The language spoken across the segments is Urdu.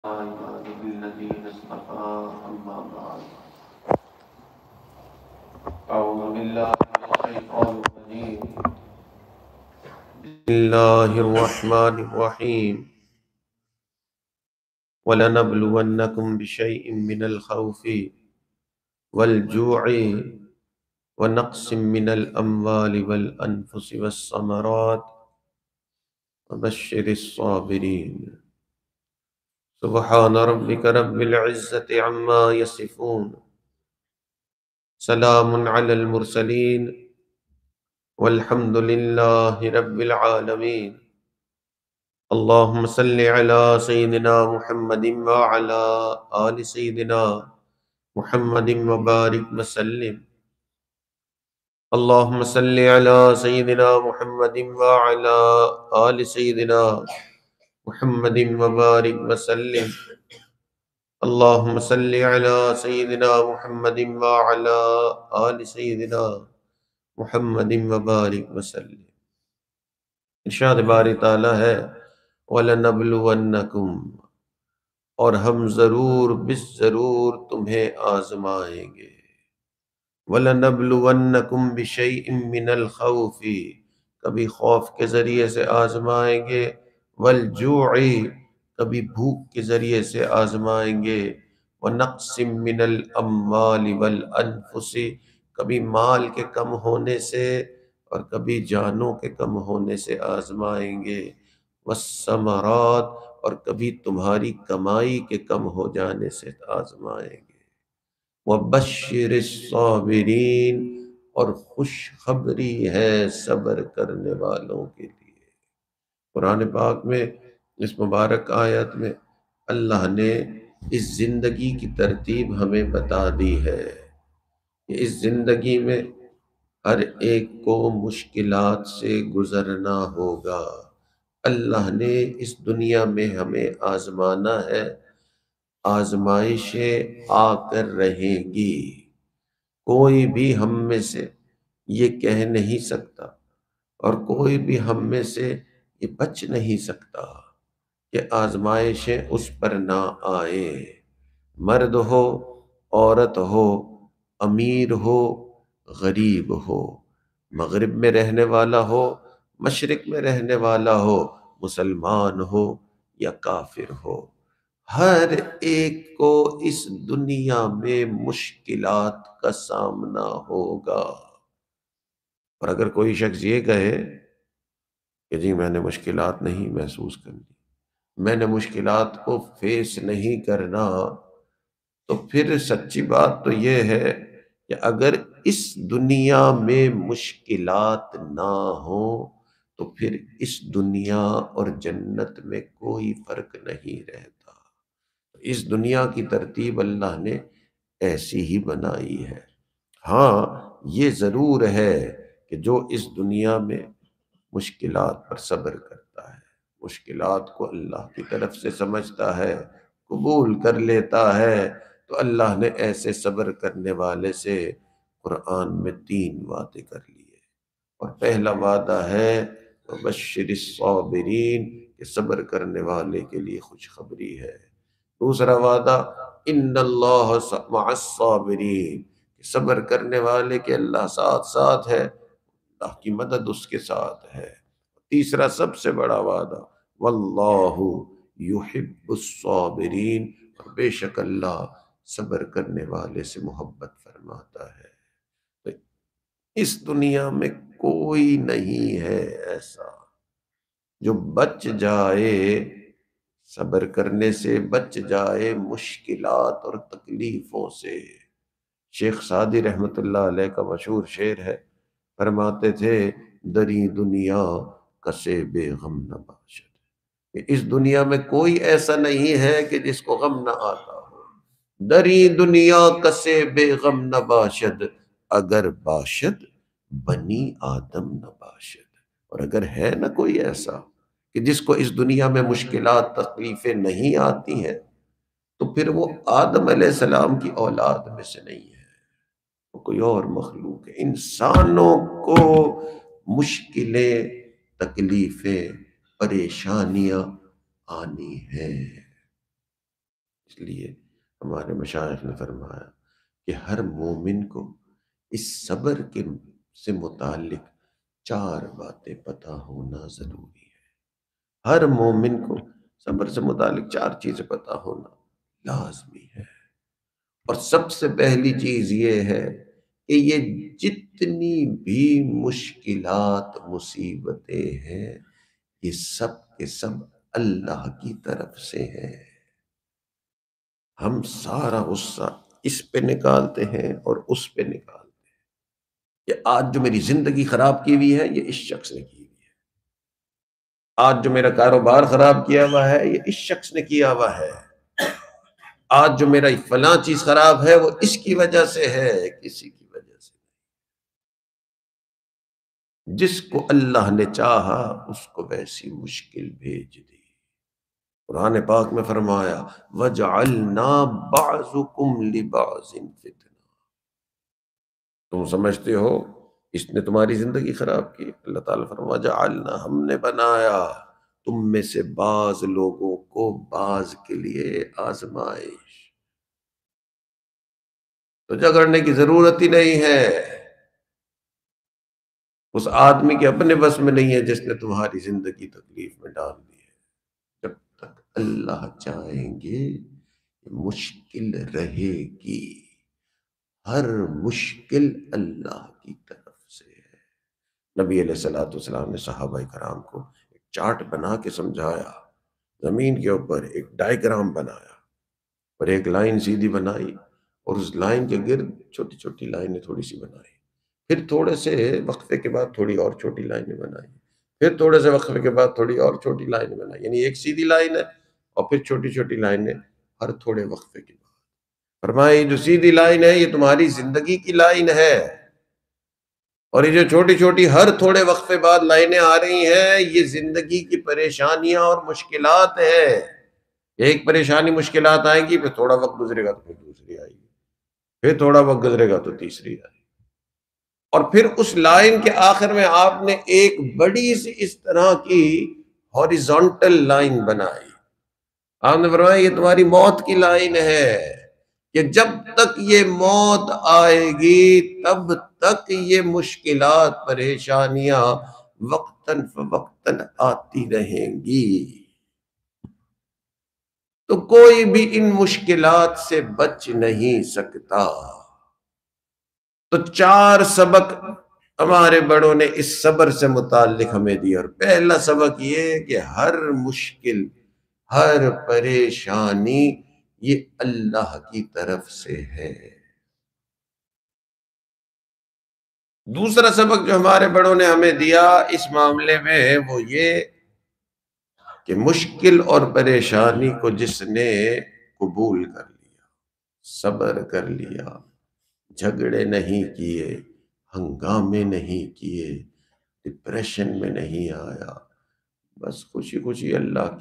عباد الذين اصطفى أما بعد أعوذ بالله من الشيطان الرجيم بسم الله الرحمن الرحيم ولنبلونكم بشيء من الخوف والجوع ونقص من الأموال والأنفس والثمرات وبشر الصابرين سبحان ربك رب العزة عما يصفون سلام على المرسلين والحمد لله رب العالمين اللهم صل على سيدنا محمد وعلى آل سيدنا محمد وبارك وسلم اللهم صل على سيدنا محمد وعلى آل سيدنا محمد وبارك وسلم اللهم صل على سيدنا محمد وعلى آل سيدنا محمد وبارك وسلم۔ ارشاد باری تعالیٰ ہے وَلَنَبْلُوَنَّكُمْ، اور ہم ضرور بالضرور تمہیں آزمائیں گے۔ وَلَنَبْلُوَنَّكُمْ بِشَيْءٍ مِّنَ الْخَوْفِ، کبھی خوف کے ذریعے سے آزمائیں گے، وَالْجُوعِ، کبھی بھوک کے ذریعے سے آزمائیں گے، وَنَقْصٍ مِّنَ الْأَمْوَالِ وَالْأَنفُسِ، کبھی مال کے کم ہونے سے اور کبھی جانوں کے کم ہونے سے آزمائیں گے، والثمرات، اور کبھی تمہاری کمائی کے کم ہو جانے سے آزمائیں گے، وبشر الصابرین، اور خوشخبری ہے صبر کرنے والوں کے لیے۔ قرآن پاک میں اس مبارک آیت میں اللہ نے اس زندگی کی ترتیب ہمیں بتا دی ہے کہ اس زندگی میں ہر ایک کو مشکلات سے گزرنا ہوگا۔ اللہ نے اس دنیا میں ہمیں آزمانا ہے، آزمائشیں آ کر رہیں گی۔ کوئی بھی ہم میں سے یہ کہہ نہیں سکتا اور کوئی بھی ہم میں سے یہ بچ نہیں سکتا کہ آزمائشیں اس پر نہ آئیں، مرد ہو، عورت ہو، امیر ہو، غریب ہو، مغرب میں رہنے والا ہو، مشرق میں رہنے والا ہو، مسلمان ہو یا کافر ہو، ہر ایک کو اس دنیا میں مشکلات کا سامنا ہوگا۔ اور اگر کوئی شخص یہ کہے کہ جی میں نے مشکلات نہیں محسوس کرنی، میں نے مشکلات کو فیس نہیں کرنا، تو پھر سچی بات تو یہ ہے کہ اگر اس دنیا میں مشکلات نہ ہوں تو پھر اس دنیا اور جنت میں کوئی فرق نہیں رہتا۔ اس دنیا کی ترتیب اللہ نے ایسی ہی بنائی ہے۔ ہاں یہ ضرور ہے کہ جو اس دنیا میں مشکلات پر صبر کرتا ہے، مشکلات کو اللہ کی طرف سے سمجھتا ہے، قبول کر لیتا ہے، تو اللہ نے ایسے صبر کرنے والے سے قرآن میں 3 وعدے کر لیے۔ اور پہلا وعدہ ہے وبشر الصابرین، کہ صبر کرنے والے کے لیے خوشخبری ہے۔ دوسرا وعدہ ان اللہ مع الصابرین، کہ صبر کرنے والے کے اللہ ساتھ ساتھ ہے، اللہ کی مدد اس کے ساتھ ہے۔ تیسرا سب سے بڑا وعدہ واللہ یحب الصابرین، اور بے شک اللہ صبر کرنے والے سے محبت فرماتا ہے۔ تو اس دنیا میں کوئی نہیں ہے ایسا جو بچ جائے، صبر کرنے سے بچ جائے مشکلات اور تکلیفوں سے۔ شیخ سعدی رحمت اللہ علیہ کا مشہور شعر ہے، فرماتے تھے دری دنیا کسے بے غم نہ باشد، کہ اس دنیا میں کوئی ایسا نہیں ہے کہ جس کو غم نہ آتا ہو۔ دری دنیا کسے بے غم نہ باشد، اگر باشد بنی آدم نہ باشد، اور اگر ہے نہ کوئی ایسا کہ جس کو اس دنیا میں مشکلات تکلیفیں نہیں آتی ہیں، تو پھر وہ آدم علیہ السلام کی اولاد میں سے نہیں ہے، وہ کوئی اور مخلوق ہے۔ انسانوں کو مشکلیں، تکلیفیں، پریشانیاں آنی ہیں، اس لیے ہمارے مشائخ نے فرمایا کہ ہر مومن کو اس صبر کے سے متعلق 4 باتیں پتہ ہونا ضروری ہے۔ ہر مومن کو صبر سے متعلق 4 چیزیں پتہ ہونا لازمی ہے۔ اور سب سے پہلی چیز یہ ہے کہ یہ جتنی بھی مشکلات مصیبتیں ہیں یہ سب کے سب اللہ کی طرف سے ہیں۔ ہم سارا غصہ اس پہ نکالتے ہیں اور اس پہ نکالتے ہیں کہ آج جو میری زندگی خراب کی ہوئی ہے یہ اس شخص نے کی ہوئی ہے، آج جو میرا کاروبار خراب کیا ہوا ہے یہ اس شخص نے کیا ہوا ہے، آج جو میرا فلاں چیز خراب ہے وہ اس کی وجہ سے ہے، کسی کی وجہ سے۔ جس کو اللہ نے چاہا اس کو ویسی مشکل بھیج دی۔ قرآن پاک میں فرمایا وَجَعَلْنَا بَعْضُكُمْ لِبَعْضٍ فِتْنَةً۔ تم سمجھتے ہو اس نے تمہاری زندگی خراب کی، اللہ تعالیٰ فرمایا وَجَعَلْنَا، ہم نے بنایا تم میں سے بعض لوگوں کو بعض کے لیے آزمائش۔ تو جھگڑنے کی ضرورت ہی نہیں ہے، اس آدمی کے اپنے بس میں نہیں ہے جس نے تمہاری زندگی تکلیف میں ڈال دی ہے۔ جب تک اللہ چاہیں گے مشکل رہے گی، ہر مشکل اللہ کی طرف سے ہے۔ نبی علیہ الصلوۃ والسلام نے صحابہ کرام کو ایک چارٹ بنا کے سمجھایا، زمین کے اوپر ایک ڈائیگرام بنایا اور ایک لائن سیدھی بنائی اور اس لائن کے گرد چھوٹی چھوٹی لائنیں تھوڑی سی بنائی، پھر تھوڑے سے وقفے کے بعد تھوڑی اور چھوٹی لائنیں بنائی، پھر تھوڑے سے وقفے کے بعد تھوڑی اور چھوٹی لائنیں بنائی، یعنی ایک سیدھی لائن ہے اور پھر چھوٹی چھوٹی لائنیں ہر تھوڑے وقفے کے بعد۔ فرمایا یہ جو سیدھی لائن ہے یہ تمہاری زندگی کی لائن ہے، اور یہ جو چھوٹی چھوٹی ہر تھوڑے وقفے بعد لائنیں آ رہی ہیں یہ زندگی کی پریشانیاں اور مشکلات ہیں۔ ایک پریشانی مشکلات آئیں گی، پھر تھوڑا وقت گزرے گا تو پھر دوسری آئے گی، پھر تھوڑا وقت گزرے گا تو تیسری آئے گی، اور پھر اس لائن کے آخر میں آپ نے ایک بڑی سی اس طرح کی ہاریزونٹل لائن بنائی۔ آپ نے فرمایا یہ تمہاری موت کی لائن ہے کہ جب تک یہ موت آئے گی تب تک یہ مشکلات پریشانیاں وقتاً فوقتاً آتی رہیں گی، تو کوئی بھی ان مشکلات سے بچ نہیں سکتا۔ تو 4 سبق ہمارے بڑوں نے اس صبر سے متعلق ہمیں دیا، اور پہلا سبق یہ کہ ہر مشکل، ہر پریشانی یہ اللہ کی طرف سے ہے۔ دوسرا سبق جو ہمارے بڑوں نے ہمیں دیا اس معاملے میں وہ یہ کہ مشکل اور پریشانی کو جس نے قبول کر لیا، صبر کر لیا، جھگڑے نہیں کیے، ہنگامے نہیں کیے، ڈپریشن میں نہیں آیا، بس خوشی خوشی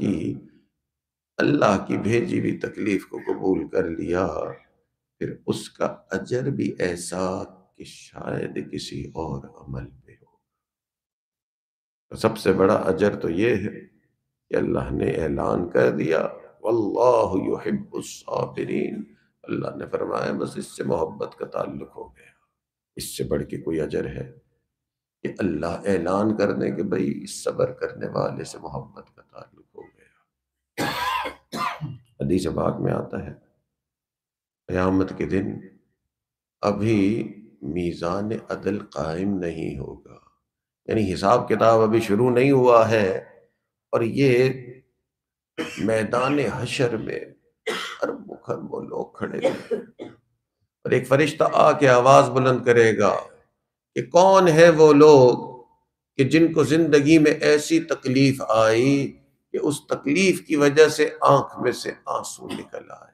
اللہ کی بھیجی ہوئی تکلیف کو قبول کر لیا، پھر اس کا اجر بھی ایسا کہ شاید کسی اور عمل پہ ہو۔ تو سب سے بڑا اجر تو یہ ہے کہ اللہ نے اعلان کر دیا واللہ یحب الصابرین، اللہ نے فرمایا بس اس سے محبت کا تعلق ہو گیا، اس سے بڑھ کے کوئی اجر ہے کہ اللہ اعلان کر دیں کہ بھئی اس صبر کرنے والے سے محبت کا تعلق ہو گیا۔ حدیث پاک میں آتا ہے قیامت کے دن ابھی میزان عدل قائم نہیں ہوگا، یعنی حساب کتاب ابھی شروع نہیں ہوا ہے، اور یہ میدان حشر میں ارب خرب لوگ کھڑے ہیں، اور ایک فرشتہ آ کے آواز بلند کرے گا کہ کون ہے وہ لوگ کہ جن کو زندگی میں ایسی تکلیف آئی کہ اس تکلیف کی وجہ سے آنکھ میں سے آنسو نکل آیا۔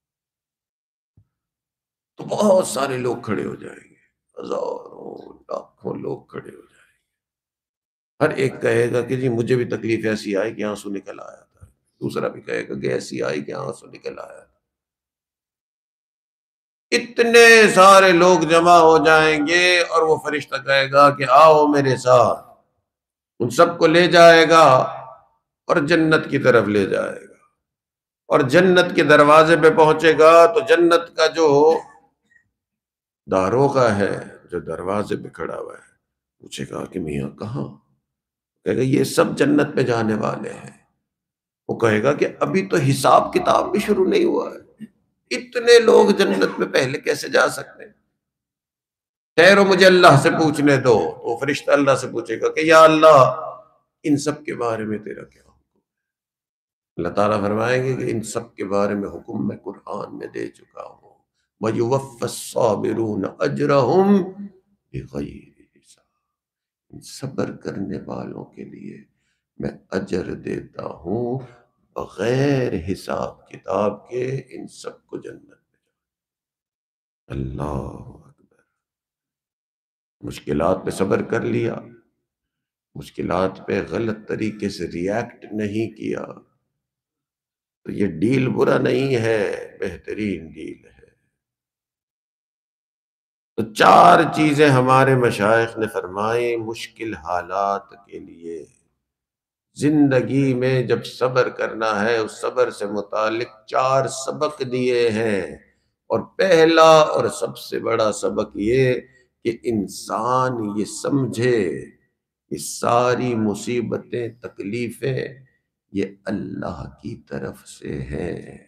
تو بہت سارے لوگ کھڑے ہو جائیں گے، ہزاروں لاکھوں لوگ کھڑے ہو جائیں گے، ہر ایک کہے گا کہ جی مجھے بھی تکلیف ایسی آئی کہ آنسو نکل آیا تھا، دوسرا بھی کہے گا کہ ایسی آئی کہ آنسو نکل آیا تھا۔ اتنے سارے لوگ جمع ہو جائیں گے اور وہ فرشتہ کہے گا کہ آؤ میرے ساتھ، ان سب کو لے جائے گا اور جنت کی طرف لے جائے گا۔ اور جنت کے دروازے پہ پہنچے گا تو جنت کا جو داروغہ ہے، جو دروازے پہ کھڑا ہوا ہے، پوچھے گا کہ میاں کہاں؟ کہے گا یہ سب جنت پہ جانے والے ہیں۔ وہ کہے گا کہ ابھی تو حساب کتاب بھی شروع نہیں ہوا ہے، اتنے لوگ جنت میں پہلے کیسے جا سکتے ہیں؟ ٹھہرو مجھے اللہ سے پوچھنے دو۔ وہ فرشتہ اللہ سے پوچھے گا کہ یا اللہ ان سب کے بارے میں تیرا کیا حکم؟ اللہ تعالیٰ فرمائیں گے کہ ان سب کے بارے میں حکم میں قرآن میں دے چکا ہوں۔ وَيُوَفَّ الصَّابِرُونَ أَجْرَهُمْ بِغَيْرِ حساب۔ صبر کرنے والوں کے لیے میں اجر دیتا ہوں بغیر حساب کتاب کے، ان سب کو جنت میں جانا۔ اللہ اکبر۔ مشکلات پہ صبر کر لیا، مشکلات پہ غلط طریقے سے ریاکٹ نہیں کیا تو یہ ڈیل برا نہیں ہے، بہترین ڈیل ہے۔ تو چار چیزیں ہمارے مشائخ نے فرمائی مشکل حالات کے لیے۔ زندگی میں جب صبر کرنا ہے، اس صبر سے متعلق چار سبق دیے ہیں، اور پہلا اور سب سے بڑا سبق یہ کہ انسان یہ سمجھے کہ ساری مصیبتیں تکلیفیں یہ اللہ کی طرف سے ہیں۔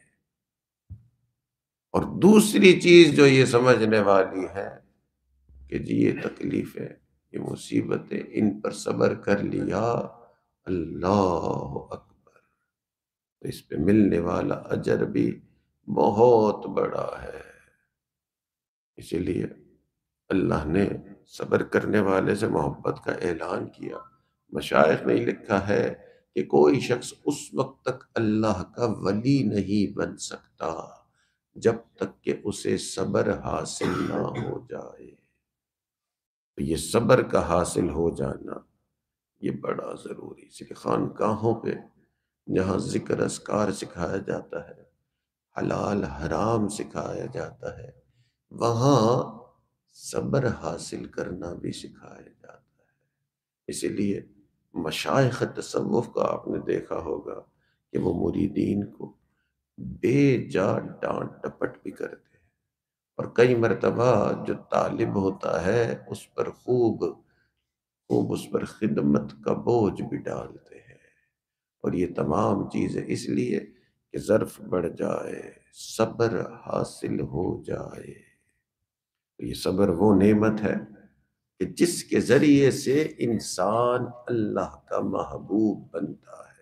اور دوسری چیز جو یہ سمجھنے والی ہے کہ جی یہ تکلیفیں، یہ مصیبتیں، ان پر صبر کر لیا، اللہ اکبر، تو اس پہ ملنے والا اجر بھی بہت بڑا ہے۔ اسی لیے اللہ نے صبر کرنے والے سے محبت کا اعلان کیا۔ مشائخ نے لکھا ہے کہ کوئی شخص اس وقت تک اللہ کا ولی نہیں بن سکتا جب تک کہ اسے صبر حاصل نہ ہو جائے۔ تو یہ صبر کا حاصل ہو جانا یہ بڑا ضروری، اس لیے خانقاہوں پہ جہاں ذکر اذکار سکھایا جاتا ہے، حلال حرام سکھایا جاتا ہے، وہاں صبر حاصل کرنا بھی سکھایا جاتا ہے۔ اسی لیے مشائخ تصوف کا آپ نے دیکھا ہوگا کہ وہ مریدین کو بے جا ڈانٹ ڈپٹ بھی کرتے ہیں، اور کئی مرتبہ جو طالب ہوتا ہے اس پر خوب اس پر خدمت کا بوجھ بھی ڈالتے ہیں، اور یہ تمام چیزیں اس لیے کہ ظرف بڑھ جائے، صبر حاصل ہو جائے۔ تو یہ صبر وہ نعمت ہے کہ جس کے ذریعے سے انسان اللہ کا محبوب بنتا ہے۔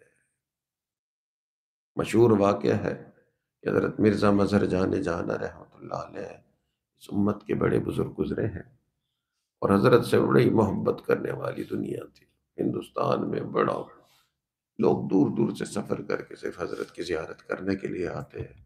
مشہور واقعہ ہے کہ حضرت مرزا مظہر جان رحمۃ اللہ علیہ اس امت کے بڑے بزرگ گزرے ہیں، اور حضرت سے بڑی محبت کرنے والی دنیا تھی۔ ہندوستان میں بڑا لوگ دور دور سے سفر کر کے صرف حضرت کی زیارت کرنے کے لیے آتے ہیں۔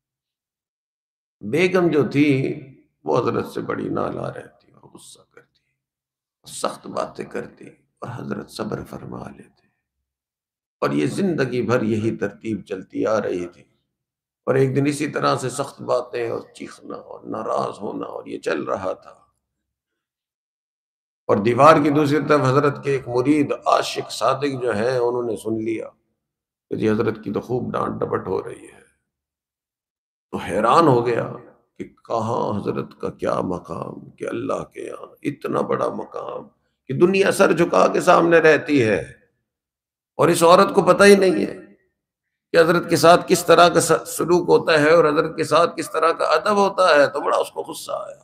بیگم جو تھی وہ حضرت سے بڑی نالا رہتی اور غصہ کرتی، سخت باتیں کرتی، اور حضرت صبر فرما لیتے، اور یہ زندگی بھر یہی ترتیب چلتی آ رہی تھی۔ اور ایک دن اسی طرح سے سخت باتیں اور چیخنا اور ناراض ہونا اور یہ چل رہا تھا، اور دیوار کی دوسری طرف حضرت کے ایک مرید عاشق صادق جو ہیں انہوں نے سن لیا کہ جی حضرت کی تو خوب ڈانٹ ڈپٹ ہو رہی ہے۔ تو حیران ہو گیا کہ کہاں حضرت کا کیا مقام کہ اللہ کے یہاں اتنا بڑا مقام کہ دنیا سر جھکا کے سامنے رہتی ہے، اور اس عورت کو پتہ ہی نہیں ہے کہ حضرت کے ساتھ کس طرح کا سلوک ہوتا ہے اور حضرت کے ساتھ کس طرح کا ادب ہوتا ہے۔ تو بڑا اس کو غصہ آیا۔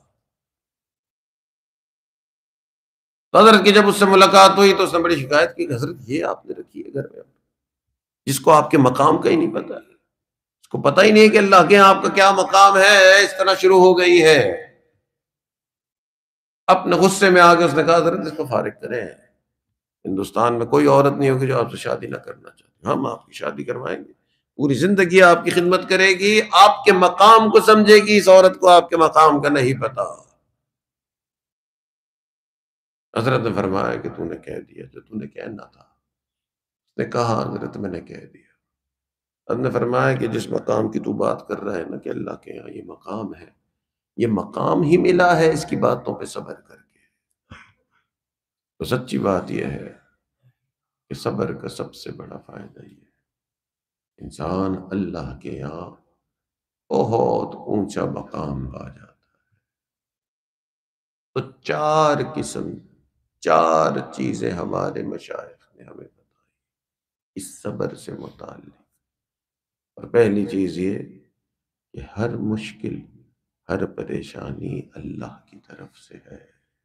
تو حضرت کی جب اس سے ملاقات ہوئی تو اس نے بڑی شکایت کی کہ حضرت یہ آپ نے رکھی ہے گھر میں، جس کو آپ کے مقام کا ہی نہیں پتا ہے، اس کو پتہ ہی نہیں کہ اللہ کے یہاں آپ کا کیا مقام ہے، اس طرح شروع ہو گئی ہے۔ اپنے غصے میں آگے اس نے کہا حضرت اس کو فارغ کریں، ہندوستان میں کوئی عورت نہیں ہوگی جو آپ سے شادی نہ کرنا چاہتی، ہم آپ کی شادی کروائیں گے، پوری زندگی آپ کی خدمت کرے گی، آپ کے مقام کو سمجھے گی، اس عورت کو آپ کے مقام کا نہیں پتا۔ حضرت نے فرمایا کہ تو نے کہہ دیا جو تو نے کہنا تھا۔ اس نے کہا حضرت میں نے کہہ دیا۔ حضرت نے فرمایا کہ جس مقام کی تو بات کر رہا ہے نا کہ اللہ کے یہاں یہ مقام ہے، یہ مقام ہی ملا ہے اس کی باتوں پہ صبر کر کے۔ تو سچی بات یہ ہے کہ صبر کا سب سے بڑا فائدہ یہ ہے انسان اللہ کے یہاں بہت اونچا مقام پا جاتا ہے۔ تو چار قسم، چار چیزیں ہمارے مشائخ نے ہمیں بتائی اس صبر سے متعلق۔ اور پہلی چیز یہ کہ ہر مشکل، ہر پریشانی اللہ کی طرف سے ہے،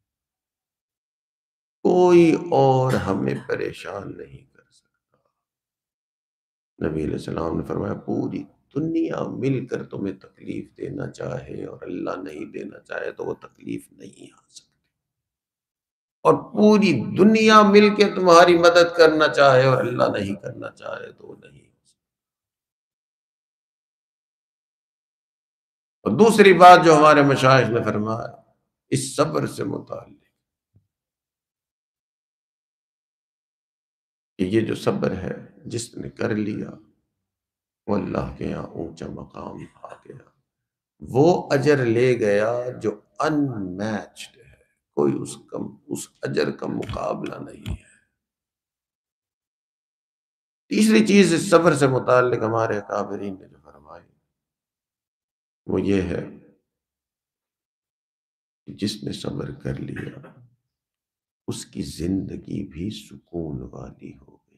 کوئی اور ہمیں پریشان نہیں کر سکتا۔ نبی علیہ السلام نے فرمایا پوری دنیا مل کر تمہیں تکلیف دینا چاہے اور اللہ نہیں دینا چاہے تو وہ تکلیف نہیں آ سکتی، اور پوری دنیا مل کے تمہاری مدد کرنا چاہے اور اللہ نہیں کرنا چاہے تو وہ نہیں ہو سکتی۔ اور دوسری بات جو ہمارے مشائخ نے فرمایا اس صبر سے متعلق کہ یہ جو صبر ہے جس نے کر لیا وہ اللہ کے یہاں اونچا مقام آ گیا، وہ اجر لے گیا جو ان میچڈ ہے، کوئی اس اجر کا مقابلہ نہیں ہے۔ تیسری چیز اس صبر سے متعلق ہمارے اکابرین نے جو فرمائی وہ یہ ہے کہ جس نے صبر کر لیا اس کی زندگی بھی سکون والی ہو گئی،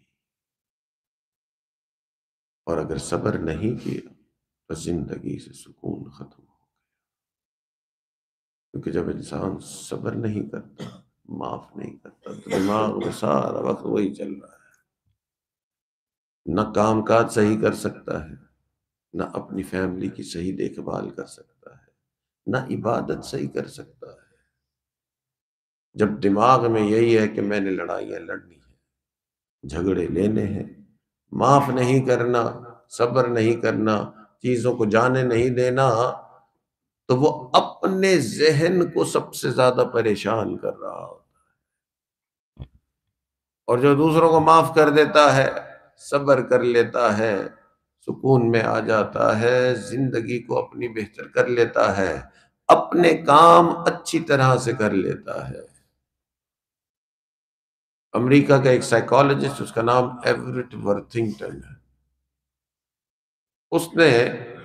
اور اگر صبر نہیں کیا تو زندگی سے سکون ختم ہو گیا، کیونکہ جب انسان صبر نہیں کرتا، معاف نہیں کرتا، تو دماغ میں سارا وقت وہی چل رہا ہے، نہ کام کاج صحیح کر سکتا ہے، نہ اپنی فیملی کی صحیح دیکھ بھال کر سکتا ہے، نہ عبادت صحیح کر سکتا ہے۔ جب دماغ میں یہی ہے کہ میں نے لڑائیاں لڑنی ہیں، جھگڑے لینے ہیں، معاف نہیں کرنا، صبر نہیں کرنا، چیزوں کو جانے نہیں دینا، تو وہ اپنے ذہن کو سب سے زیادہ پریشان کر رہا ہوتا ہے۔ اور جو دوسروں کو معاف کر دیتا ہے، صبر کر لیتا ہے، سکون میں آ جاتا ہے، زندگی کو اپنی بہتر کر لیتا ہے، اپنے کام اچھی طرح سے کر لیتا ہے۔ امریکہ کا ایک سائیکالوجسٹ، اس کا نام ایورٹ ورتھنگٹن ہے، اس نے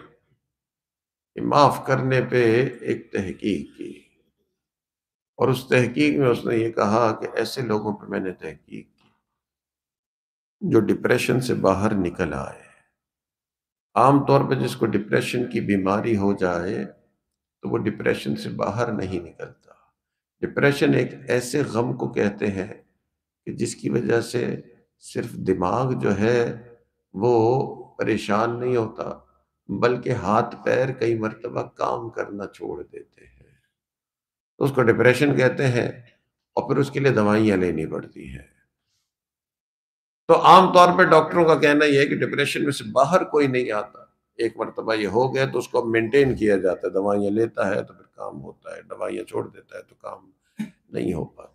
معاف کرنے پہ ایک تحقیق کی، اور اس تحقیق میں اس نے یہ کہا کہ ایسے لوگوں پہ میں نے تحقیق کی جو ڈپریشن سے باہر نکل آئے۔ عام طور پہ جس کو ڈپریشن کی بیماری ہو جائے تو وہ ڈپریشن سے باہر نہیں نکلتا۔ ڈپریشن ایک ایسے غم کو کہتے ہیں کہ جس کی وجہ سے صرف دماغ جو ہے وہ پریشان نہیں ہوتا، بلکہ ہاتھ پیر کئی مرتبہ کام کرنا چھوڑ دیتے ہیں، تو اس کو ڈپریشن کہتے ہیں، اور پھر اس کے لیے دوائیاں لینی پڑتی ہیں۔ تو عام طور پہ ڈاکٹروں کا کہنا یہ ہے کہ ڈپریشن میں سے باہر کوئی نہیں آتا، ایک مرتبہ یہ ہو گیا تو اس کو مینٹین کیا جاتا ہے، دوائیاں لیتا ہے تو پھر کام ہوتا ہے، دوائیاں چھوڑ دیتا ہے تو کام نہیں ہو پاتا۔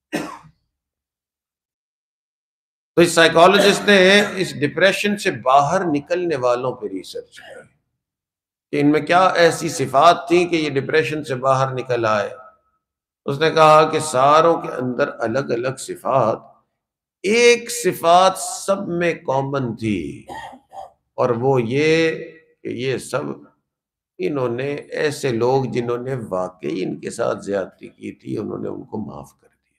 تو اس سائیکالوجسٹ نے اس ڈپریشن سے باہر نکلنے والوں پہ ریسرچ کی کہ ان میں کیا ایسی صفات تھیں کہ یہ ڈپریشن سے باہر نکل آئے۔ اس نے کہا کہ ساروں کے اندر الگ الگ صفات، ایک صفات سب میں کامن تھی، اور وہ یہ کہ یہ سب انہوں نے ایسے لوگ جنہوں نے واقعی ان کے ساتھ زیادتی کی تھی انہوں نے ان کو معاف کر دیا،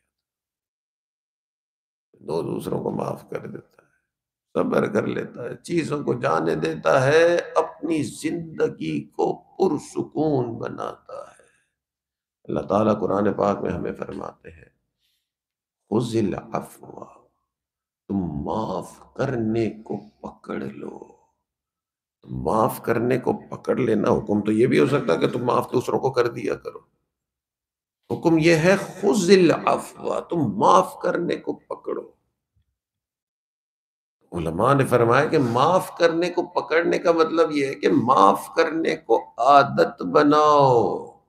دو دوسروں کو معاف کر دیتا ہے، صبر کر لیتا ہے، چیزوں کو جانے دیتا ہے، اپنی زندگی کو پرسکون بناتا ہے۔ اللہ تعالیٰ قرآن پاک میں ہمیں فرماتے ہیں خذ العفو، تم معاف کرنے کو پکڑ لو۔ معاف کرنے کو پکڑ لینا، حکم تو یہ بھی ہو سکتا ہے کہ تم معاف دوسروں کو کر دیا کرو، حکم یہ ہے خذ العفو، تم معاف کرنے کو پکڑو۔ علماء نے فرمایا کہ معاف کرنے کو پکڑنے کا مطلب یہ ہے کہ معاف کرنے کو عادت بناؤ،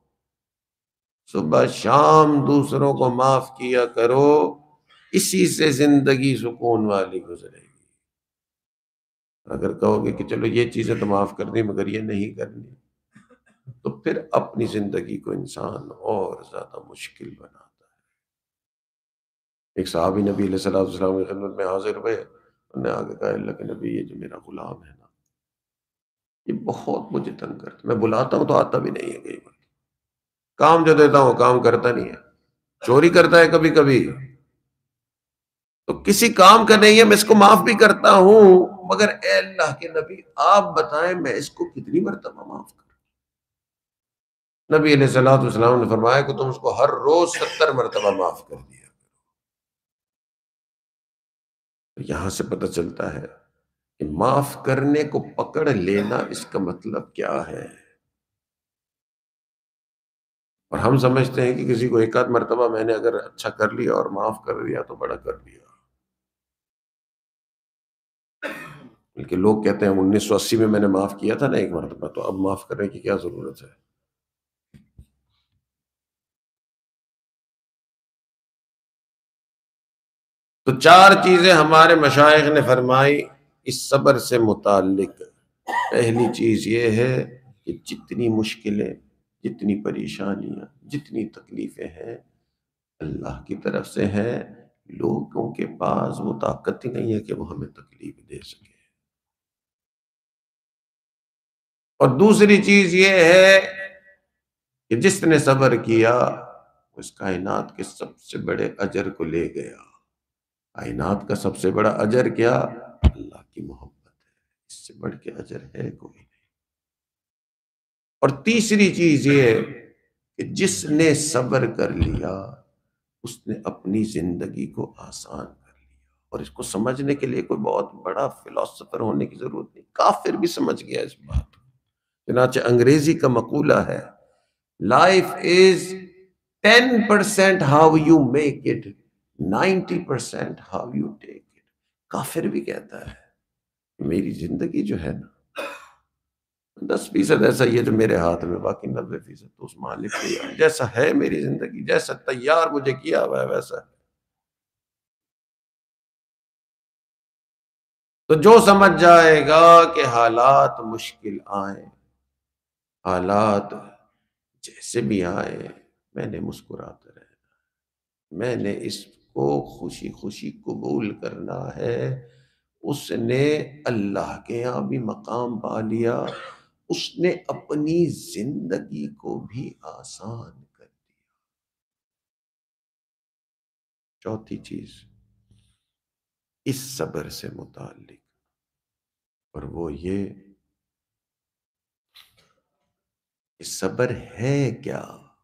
صبح شام دوسروں کو معاف کیا کرو، اسی سے زندگی سکون والی گزرے گی۔ اگر کہو گے کہ چلو یہ چیزیں تو معاف کر دی مگر یہ نہیں کرنی، تو پھر اپنی زندگی کو انسان اور زیادہ مشکل بناتا ہے۔ ایک صحابی نبی علیہ السلام کی خدمت میں حاضر ہوئے انہوں نے آگے کہا اللہ کے نبی یہ جو میرا غلام ہے نا یہ بہت مجھے تنگ کرتا ہے، میں بلاتا ہوں تو آتا بھی نہیں ہے کئی بار، کام جو دیتا ہوں کام کرتا نہیں ہے، چوری کرتا ہے کبھی کبھی، تو کسی کام کا نہیں ہے، میں اس کو معاف بھی کرتا ہوں، مگر اے اللہ کے نبی آپ بتائیں میں اس کو کتنی مرتبہ معاف کروں؟ نبی علیہ الصلوۃ والسلام نے فرمایا کہ تم اس کو ہر روز 70 مرتبہ معاف کر دیا۔ یہاں سے پتہ چلتا ہے کہ معاف کرنے کو پکڑ لینا اس کا مطلب کیا ہے، اور ہم سمجھتے ہیں کہ کسی کو ایک آدھ مرتبہ میں نے اگر اچھا کر لیا اور معاف کر دیا تو بڑا کر دیا، بلکہ لوگ کہتے ہیں 1980 میں نے معاف کیا تھا نا ایک مرتبہ، تو اب معاف کرنے کی کیا ضرورت ہے؟ تو چار چیزیں ہمارے مشائخ نے فرمائی اس صبر سے متعلق۔ پہلی چیز یہ ہے کہ جتنی مشکلیں، جتنی پریشانیاں، جتنی تکلیفیں ہیں اللہ کی طرف سے ہیں، لوگوں کے پاس وہ طاقت ہی نہیں ہے کہ وہ ہمیں تکلیف دے سکے۔ اور دوسری چیز یہ ہے کہ جس نے صبر کیا اس کائنات کے سب سے بڑے اجر کو لے گیا۔ کائنات کا سب سے بڑا اجر کیا؟ اللہ کی محبت ہے، اس سے بڑھ کے اجر ہے کوئی نہیں۔ اور تیسری چیز یہ ہے کہ جس نے صبر کر لیا اس نے اپنی زندگی کو آسان کر لیا، اور اس کو سمجھنے کے لیے کوئی بہت بڑا فلاسفر ہونے کی ضرورت نہیں، کافر بھی سمجھ گیا اس بات کو۔ چنانچہ انگریزی کا مقولہ ہے life is 10% how you make it, 90% how you take it۔ کافر بھی کہتا ہے میری زندگی جو ہے نا 10% ایسا ہی ہے جو میرے ہاتھ میں، باقی 90% تو اس مالک کے ہے، جیسا ہے میری زندگی، جیسا تیار مجھے کیا ہوا ہے ویسا ہے۔ تو جو سمجھ جائے گا کہ حالات مشکل آئیں، حالات جیسے بھی آئے میں نے مسکراتا رہنا، میں نے اس کو خوشی خوشی قبول کرنا ہے، اس نے اللہ کے یہاں بھی مقام پا لیا، اس نے اپنی زندگی کو بھی آسان کر دیا۔ چوتھی چیز اس صبر سے متعلق، اور وہ یہ کہ صبر ہے کیا؟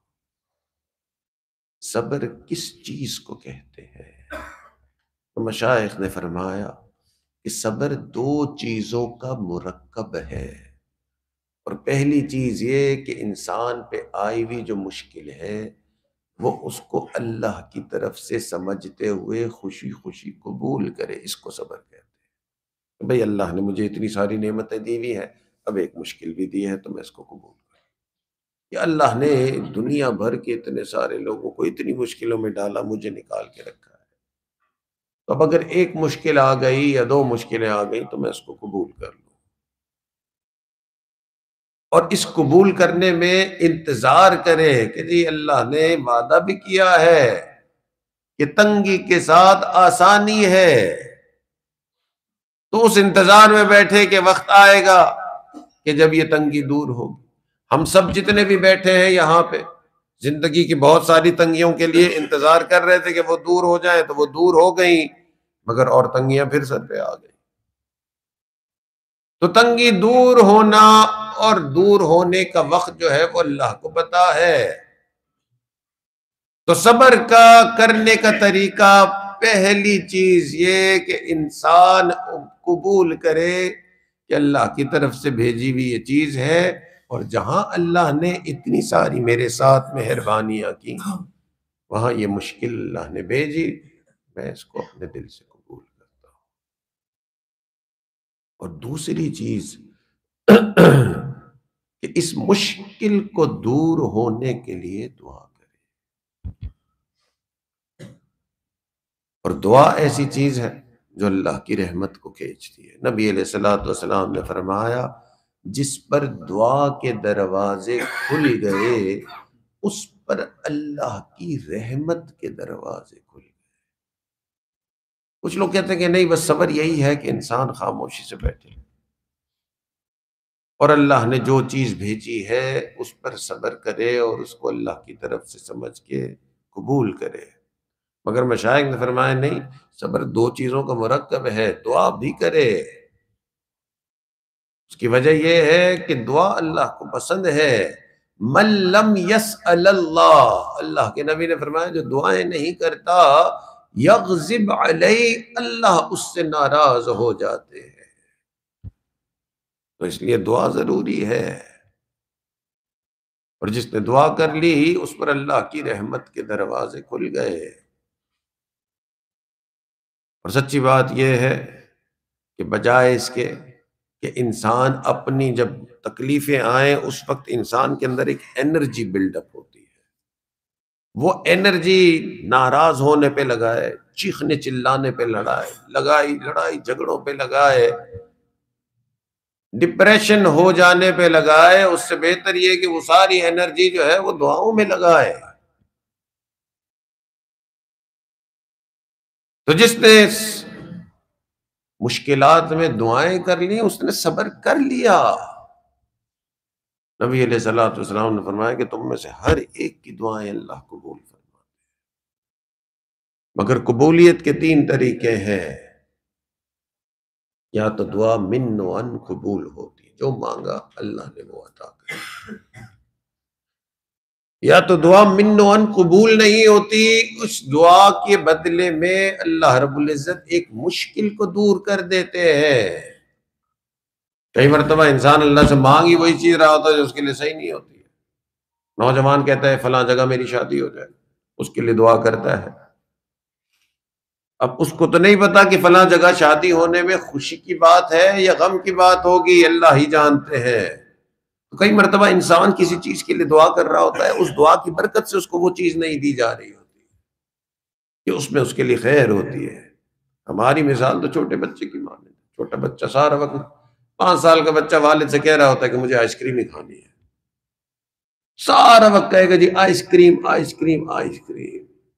صبر کس چیز کو کہتے ہیں؟ تو مشائخ نے فرمایا کہ صبر دو چیزوں کا مرکب ہے، اور پہلی چیز یہ کہ انسان پہ آئی ہوئی جو مشکل ہے وہ اس کو اللہ کی طرف سے سمجھتے ہوئے خوشی خوشی قبول کرے، اس کو صبر کہتے ہیں۔ بھئی اللہ نے مجھے اتنی ساری نعمتیں دی ہوئی ہیں، اب ایک مشکل بھی دی ہے تو میں اس کو قبول کروں۔ کہ اللہ نے دنیا بھر کے اتنے سارے لوگوں کو اتنی مشکلوں میں ڈالا، مجھے نکال کے رکھا ہے، تو اب اگر ایک مشکل آ گئی یا دو مشکلیں آ گئی تو میں اس کو قبول کر لوں، اور اس قبول کرنے میں انتظار کرے کہ جی اللہ نے وعدہ بھی کیا ہے کہ تنگی کے ساتھ آسانی ہے، تو اس انتظار میں بیٹھے کہ وقت آئے گا کہ جب یہ تنگی دور ہوگی۔ ہم سب جتنے بھی بیٹھے ہیں یہاں پہ زندگی کی بہت ساری تنگیوں کے لیے انتظار کر رہے تھے کہ وہ دور ہو جائیں، تو وہ دور ہو گئیں، مگر اور تنگیاں پھر سر پہ آ گئی۔ تو تنگی دور ہونا اور دور ہونے کا وقت جو ہے وہ اللہ کو پتا ہے۔ تو صبر کا کرنے کا طریقہ، پہلی چیز یہ کہ انسان قبول کرے کہ اللہ کی طرف سے بھیجی ہوئی یہ چیز ہے، اور جہاں اللہ نے اتنی ساری میرے ساتھ مہربانیاں کی وہاں یہ مشکل اللہ نے بھیجی، میں اس کو اپنے دل سے قبول کرتا ہوں۔ اور دوسری چیز کہ اس مشکل کو دور ہونے کے لیے دعا کرے، اور دعا ایسی چیز ہے جو اللہ کی رحمت کو کھینچتی ہے۔ نبی علیہ الصلوۃ والسلام نے فرمایا جس پر دعا کے دروازے کھل گئے اس پر اللہ کی رحمت کے دروازے کھل گئے۔ کچھ لوگ کہتے ہیں کہ نہیں، بس صبر یہی ہے کہ انسان خاموشی سے بیٹھے اور اللہ نے جو چیز بھیجی ہے اس پر صبر کرے اور اس کو اللہ کی طرف سے سمجھ کے قبول کرے۔ مگر مشائخ نے فرمایا نہیں، صبر دو چیزوں کا مرکب ہے، دعا بھی کرے۔ اس کی وجہ یہ ہے کہ دعا اللہ کو پسند ہے۔ من لم یسأل اللہ، اللہ کے نبی نے فرمایا جو دعائیں نہیں کرتا یغضب علیہ، اللہ اس سے ناراض ہو جاتے ہیں۔ تو اس لیے دعا ضروری ہے، اور جس نے دعا کر لی اس پر اللہ کی رحمت کے دروازے کھل گئے۔ اور سچی بات یہ ہے کہ بجائے اس کے کہ انسان اپنی جب تکلیفیں آئیں اس وقت انسان کے اندر ایک انرجی بلڈ اپ ہوتی ہے، وہ انرجی ناراض ہونے پہ لگائے، چیخنے چلانے پہ لڑائی جھگڑوں پہ لگائے، ڈپریشن ہو جانے پہ لگائے، اس سے بہتر یہ کہ وہ ساری انرجی جو ہے وہ دعاؤں میں لگائے۔ تو جس نے مشکلات میں دعائیں کر لی اس نے صبر کر لیا۔ نبی علیہ الصلوۃ والسلام نے فرمایا کہ تم میں سے ہر ایک کی دعائیں اللہ قبول فرماتے ہیں، مگر قبولیت کے تین طریقے ہیں۔ یا تو دعا من و ان قبول ہوتی، جو مانگا اللہ نے وہ عطا کر، یا تو دعا من و ان قبول نہیں ہوتی، اس دعا کے بدلے میں اللہ رب العزت ایک مشکل کو دور کر دیتے ہیں۔ کئی مرتبہ انسان اللہ سے مانگ ہی وہی چیز رہا ہوتا ہے جو اس کے لیے صحیح نہیں ہوتی ہے۔ نوجوان کہتا ہے فلاں جگہ میری شادی ہو جائے، اس کے لیے دعا کرتا ہے، اب اس کو تو نہیں پتا کہ فلاں جگہ شادی ہونے میں خوشی کی بات ہے یا غم کی بات ہوگی، اللہ ہی جانتے ہیں۔ تو کئی مرتبہ انسان کسی چیز کے لیے دعا کر رہا ہوتا ہے، اس دعا کی برکت سے اس کو وہ چیز نہیں دی جا رہی ہوتی کہ اس میں اس کے لیے خیر ہوتی ہے۔ ہماری مثال تو چھوٹے بچے کی مانند ہے، چھوٹا بچہ سارا وقت 5 سال کا بچہ والد سے کہہ رہا ہوتا ہے کہ مجھے آئس کریم ہی کھانی ہے، سارا وقت کہے گا جی ice cream ice cream ice cream.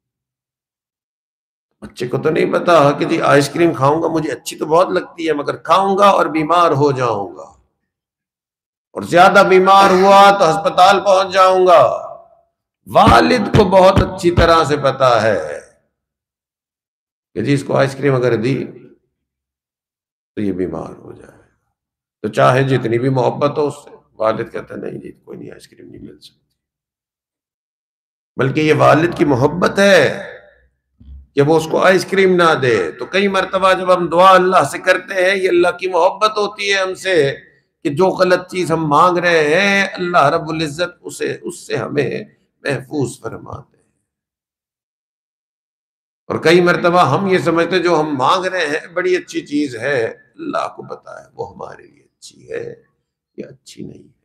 بچے کو تو نہیں پتا کہ جی آئس کریم کھاؤں گا، مجھے اچھی تو بہت لگتی ہے مگر کھاؤں گا اور بیمار ہو جاؤں گا، اور زیادہ بیمار ہوا تو ہسپتال پہنچ جاؤں گا۔ والد کو بہت اچھی طرح سے پتا ہے کہ جی اس کو آئس کریم اگر دی تو یہ بیمار ہو جائے، تو چاہے جتنی بھی محبت ہو اس سے، والد کہتا ہے نہیں جی کوئی نہیں، آئس کریم نہیں مل سکتی، بلکہ یہ والد کی محبت ہے کہ وہ اس کو آئس کریم نہ دے۔ تو کئی مرتبہ جب ہم دعا اللہ سے کرتے ہیں یہ اللہ کی محبت ہوتی ہے ہم سے کہ جو غلط چیز ہم مانگ رہے ہیں اللہ رب العزت اس سے ہمیں محفوظ فرماتے ہیں۔ اور کئی مرتبہ ہم یہ سمجھتے ہیں جو ہم مانگ رہے ہیں بڑی اچھی چیز ہے، اللہ کو پتا ہے وہ ہمارے لیے اچھی ہے یا اچھی نہیں ہے۔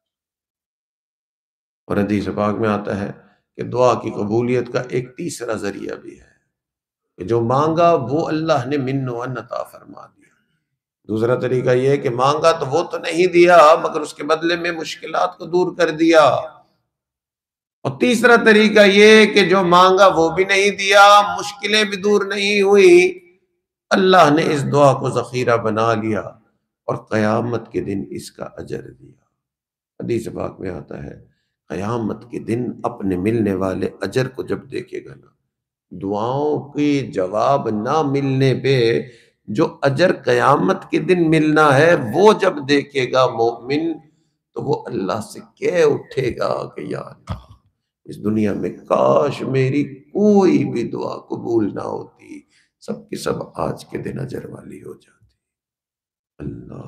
اور حدیث پاک میں آتا ہے کہ دعا کی قبولیت کا ایک تیسرا ذریعہ بھی ہے کہ جو مانگا وہ اللہ نے من و ان عطا فرما دیا۔ دوسرا طریقہ یہ ہے کہ مانگا تو وہ تو نہیں دیا مگر اس کے بدلے میں مشکلات کو دور کر دیا۔ اور تیسرا طریقہ یہ کہ جو مانگا وہ بھی نہیں دیا، مشکلیں بھی دور نہیں ہوئی، اللہ نے اس دعا کو ذخیرہ بنا لیا اور قیامت کے دن اس کا اجر دیا۔ حدیث پاک میں آتا ہے قیامت کے دن اپنے ملنے والے اجر کو جب دیکھے گا نا، دعاؤں کے جواب نہ ملنے پہ جو اجر قیامت کے دن ملنا ہے وہ جب دیکھے گا مومن تو وہ اللہ سے کہہ اٹھے گا کہ یا اللہ اس دنیا میں کاش میری کوئی بھی دعا قبول نہ ہوتی، سب کی سب آج کے دن اجر والی ہو جاتی۔ اللہ،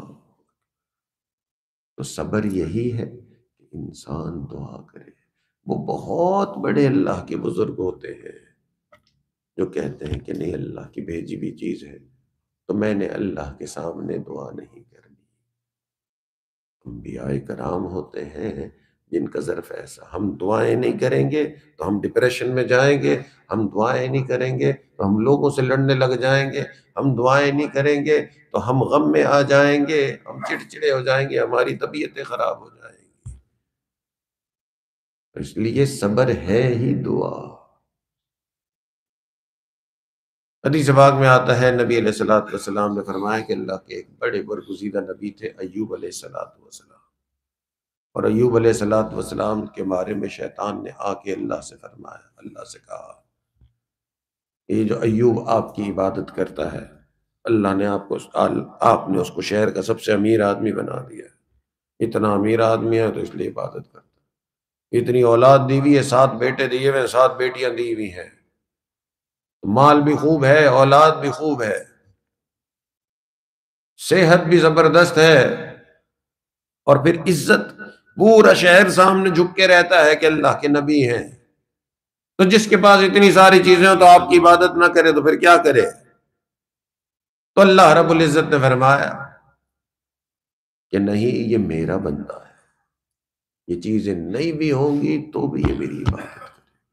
تو صبر یہی ہے کہ انسان دعا کرے۔ وہ بہت بڑے اللہ کے بزرگ ہوتے ہیں جو کہتے ہیں کہ نہیں اللہ کی بھیجی ہوئی چیز ہے تو میں نے اللہ کے سامنے دعا نہیں کرنی۔ انبیاء کرام ہوتے ہیں جن کا ظرف ایسا، ہم دعائیں نہیں کریں گے تو ہم ڈپریشن میں جائیں گے، ہم دعائیں نہیں کریں گے تو ہم لوگوں سے لڑنے لگ جائیں گے، ہم دعائیں نہیں کریں گے تو ہم غم میں آ جائیں گے، ہم چڑچڑے ہو جائیں گے، ہماری طبیعتیں خراب ہو جائیں گی۔ اس لیے صبر ہے ہی دعا۔ حدیث پاک میں آتا ہے نبی علیہ الصلوۃ والسلام نے فرمایا کہ اللہ کے ایک بڑے برگزیدہ نبی تھے ایوب علیہ الصلوۃ والسلام، اور ایوب علیہ الصلوۃ والسلام کے بارے میں شیطان نے آ کے اللہ سے فرمایا، اللہ سے کہا یہ جو ایوب آپ کی عبادت کرتا ہے، اللہ نے آپ نے اس کو شہر کا سب سے امیر آدمی بنا دیا ہے، اتنا امیر آدمی ہے تو اس لیے عبادت کرتا ہے، اتنی اولاد دی ہوئی ہے، 7 بیٹے دیے ہوئے ہیں، 7 بیٹیاں دی ہوئی ہیں، مال بھی خوب ہے، اولاد بھی خوب ہے، صحت بھی زبردست ہے، اور پھر عزت، پورا شہر سامنے جھک کے رہتا ہے کہ اللہ کے نبی ہیں۔ تو جس کے پاس اتنی ساری چیزیں ہوں تو آپ کی عبادت نہ کرے تو پھر کیا کرے؟ تو اللہ رب العزت نے فرمایا کہ نہیں، یہ میرا بندہ ہے، یہ چیزیں نہیں بھی ہوں گی تو بھی یہ میری عبادت کرے۔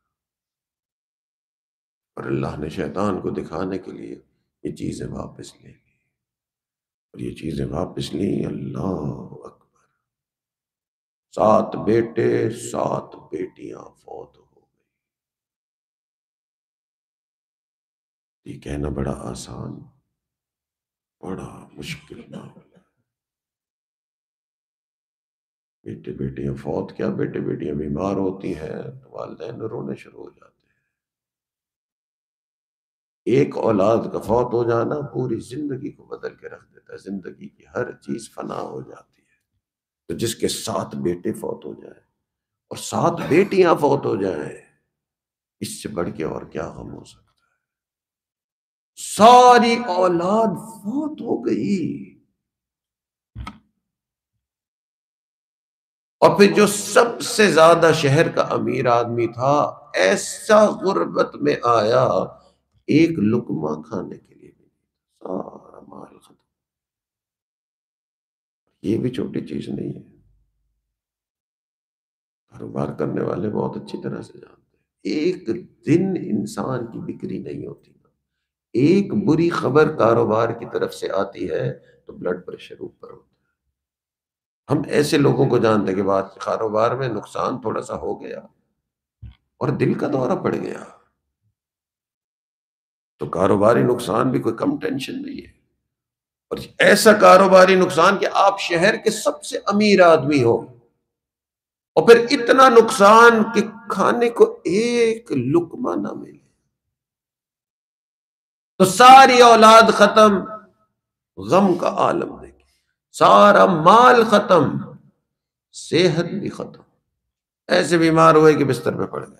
اور اللہ نے شیطان کو دکھانے کے لیے یہ چیزیں واپس لے لی، اور یہ چیزیں واپس لی، اللہ اکبر، 7 بیٹے 7 بیٹیاں فوت ہو گئی۔ یہ کہنا بڑا آسان، بڑا مشکل معاملہ۔ بیٹے بیٹیاں فوت کیا، بیٹے بیٹیاں بیمار ہوتی ہیں تو والدین رونے شروع ہو جاتے ہیں۔ ایک اولاد کا فوت ہو جانا پوری زندگی کو بدل کے رکھ دیتا ہے، زندگی کی ہر چیز فنا ہو جاتی ہے۔ تو جس کے 7 بیٹے فوت ہو جائیں اور 7 بیٹیاں فوت ہو جائیں، اس سے بڑھ کے اور کیا غم ہو سکتا ہے؟ ساری اولاد فوت ہو گئی، اور پھر جو سب سے زیادہ شہر کا امیر آدمی تھا، ایسا غربت میں آیا، ایک لقمہ کھانے کے لیے بھی نہیں، سارا مال ختم۔ یہ بھی چھوٹی چیز نہیں ہے، کاروبار کرنے والے بہت اچھی طرح سے جانتے ہیں، ایک دن انسان کی بکری نہیں ہوتی، ایک بری خبر کاروبار کی طرف سے آتی ہے تو بلڈ پریشر اوپر ہوتا ہے۔ ہم ایسے لوگوں کو جانتے ہیں کہ بات کاروبار میں نقصان تھوڑا سا ہو گیا اور دل کا دورہ پڑ گیا، تو کاروباری نقصان بھی کوئی کم ٹینشن نہیں ہے، اور ایسا کاروباری نقصان کہ آپ شہر کے سب سے امیر آدمی ہو اور پھر اتنا نقصان کہ کھانے کو ایک لقمہ نہ ملے، تو ساری اولاد ختم، غم کا عالم دیکھیں، سارا مال ختم، صحت بھی ختم، ایسے بیمار ہوئے کہ بستر پہ پڑ گئے،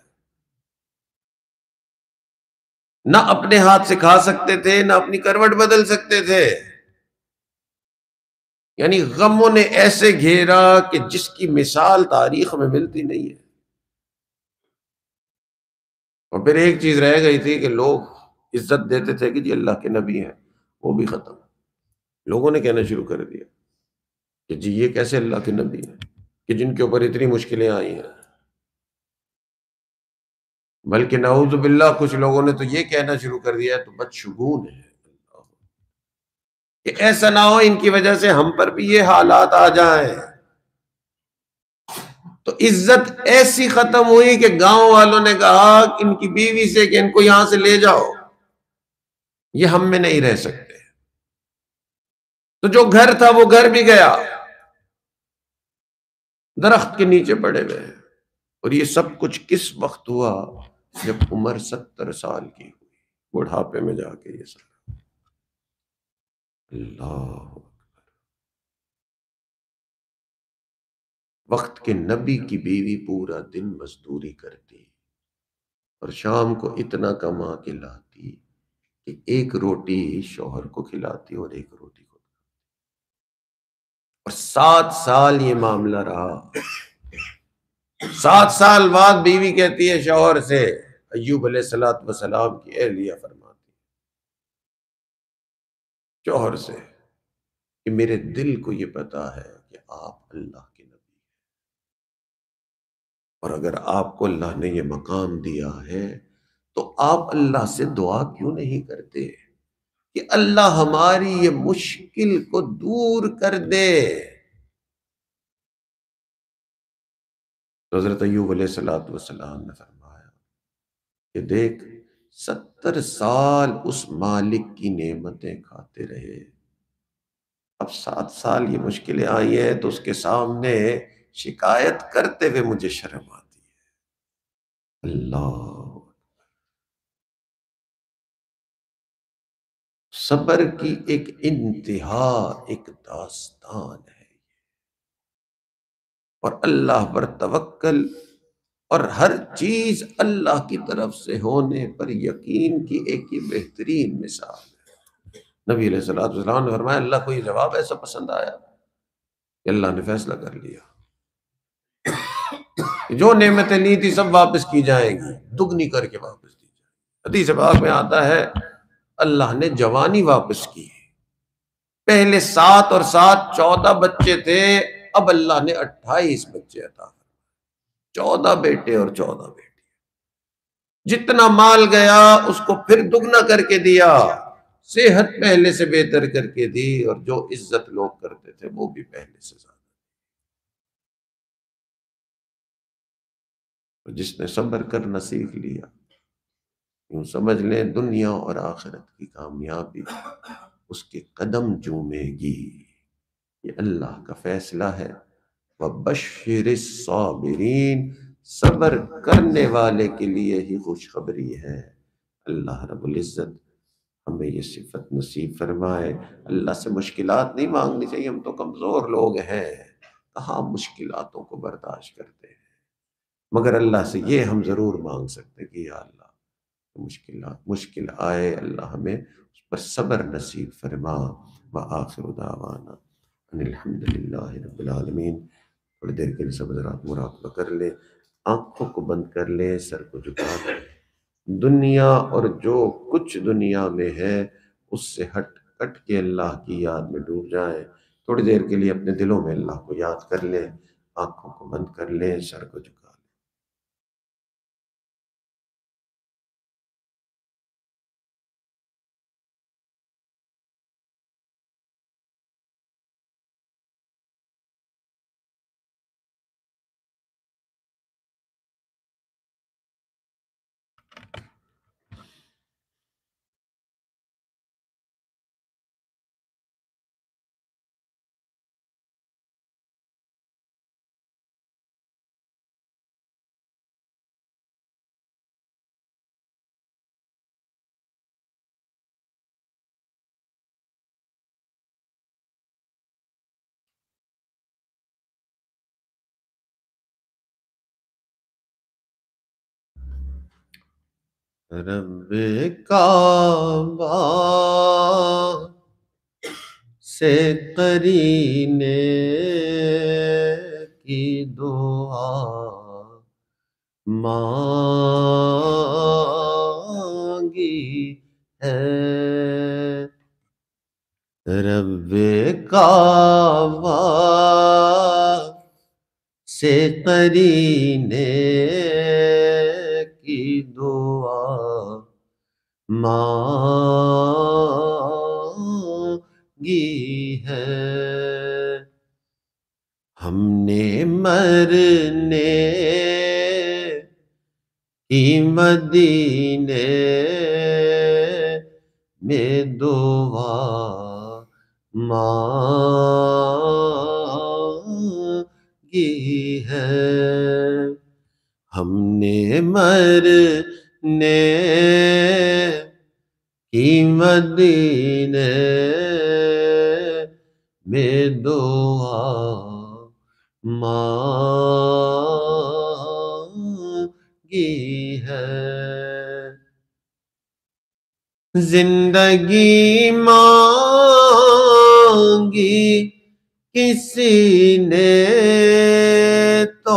نہ اپنے ہاتھ سے کھا سکتے تھے، نہ اپنی کروٹ بدل سکتے تھے، یعنی غموں نے ایسے گھیرا کہ جس کی مثال تاریخ میں ملتی نہیں ہے۔ اور پھر ایک چیز رہ گئی تھی کہ لوگ عزت دیتے تھے کہ جی اللہ کے نبی ہیں، وہ بھی ختم، لوگوں نے کہنا شروع کر دیا کہ جی یہ کیسے اللہ کے نبی ہیں کہ جن کے اوپر اتنی مشکلیں آئی ہیں، بلکہ نعوذ باللہ کچھ لوگوں نے تو یہ کہنا شروع کر دیا تو بدشگون ہے کہ ایسا نہ ہو ان کی وجہ سے ہم پر بھی یہ حالات آ جائیں۔ تو عزت ایسی ختم ہوئی کہ گاؤں والوں نے کہا کہ ان کی بیوی سے کہ ان کو یہاں سے لے جاؤ، یہ ہم میں نہیں رہ سکتے۔ تو جو گھر تھا وہ گھر بھی گیا، درخت کے نیچے پڑے ہوئے، اور یہ سب کچھ کس وقت ہوا؟ جب عمر 70 سال کی ہوئی، بڑھاپے میں جا کے یہ سب، اللہ، وقت کے نبی کی بیوی پورا دن مزدوری کرتی اور شام کو اتنا کما کے لاتی کہ ایک روٹی شوہر کو کھلاتی اور ایک روٹی کو، اور 7 سال یہ معاملہ رہا۔ 7 سال بعد بیوی کہتی ہے شوہر سے، ایوب علیہ السلام کی اہلیہ فرماتی شوہر سے کہ میرے دل کو یہ پتا ہے کہ آپ اللہ کے نبی ہیں، اور اگر آپ کو اللہ نے یہ مقام دیا ہے تو آپ اللہ سے دعا کیوں نہیں کرتے کہ اللہ ہماری یہ مشکل کو دور کر دے؟ تو حضرت ایوب علیہ السلام نے فرمایا کہ دیکھ، 70 سال اس مالک کی نعمتیں کھاتے رہے، اب 7 سال یہ مشکلیں آئی ہیں تو اس کے سامنے شکایت کرتے ہوئے مجھے شرم آتی ہے۔ اللہ، صبر کی ایک انتہا، ایک داستان ہے، اور اللہ پر توکل اور ہر چیز اللہ کی طرف سے ہونے پر یقین کی ایک ہی بہترین مثال ہے۔ نبی علیہ السلام نے فرمایا اللہ کو یہ جواب ایسا پسند آیا کہ اللہ نے فیصلہ کر لیا کہ جو نعمتیں لی تھی سب واپس کی جائیں گی، دگنی کر کے واپس دی جائیں گی۔ حدیث پاک میں آتا ہے اللہ نے جوانی واپس کی، پہلے 7 اور 7 14 بچے تھے، اب اللہ نے 28 بچے عطا فرمائے، 14 بیٹے اور 14 بیٹے، جتنا مال گیا اس کو پھر دگنا کر کے دیا، صحت پہلے سے بہتر کر کے دی، اور جو عزت لوگ کرتے تھے وہ بھی پہلے سے زیادہ۔ جس نے صبر کرنا سیکھ لیا، یوں سمجھ لیں دنیا اور آخرت کی کامیابی اس کے قدم چومے گی، یہ اللہ کا فیصلہ ہے۔ وَبَشِّرِ الصَّابِرِينَ، صبر کرنے والے کے لیے ہی خوشخبری ہے۔ اللہ رب العزت ہمیں یہ صفت نصیب فرمائے۔ اللہ سے مشکلات نہیں مانگنی چاہیے، ہم تو کمزور لوگ ہیں، کہاں مشکلاتوں کو برداشت کرتے ہیں، مگر اللہ سے یہ ہم ضرور مانگ سکتے ہیں کہ یا اللہ مشکل آئے، اللہ ہمیں اس پر صبر نصیب فرما۔ وآخر دعوانا ان الحمدللہ رب العالمین۔ تھوڑی دیر کے لیے سب حضرات مراقبہ کر لیں، آنکھوں کو بند کر لیں، سر کو جھکا لیں، دنیا اور جو کچھ دنیا میں ہے اس سے کٹ کے اللہ کی یاد میں ڈوب جائیں۔ تھوڑی دیر کے لیے اپنے دلوں میں اللہ کو یاد کر لیں، آنکھوں کو بند کر لیں، سر کو جھکا لیں۔ رب کعبہ سے قرینے کی دعا مانگی ہے، رب کعبہ سے قرینے کی دعا مانگی ہے، ہم نے مرنے کی مدینے میں دعا مانگی ہے، ہم نے مرنے کی مدینے میں دعا مانگی ہے، زندگی مانگی کسی نے تو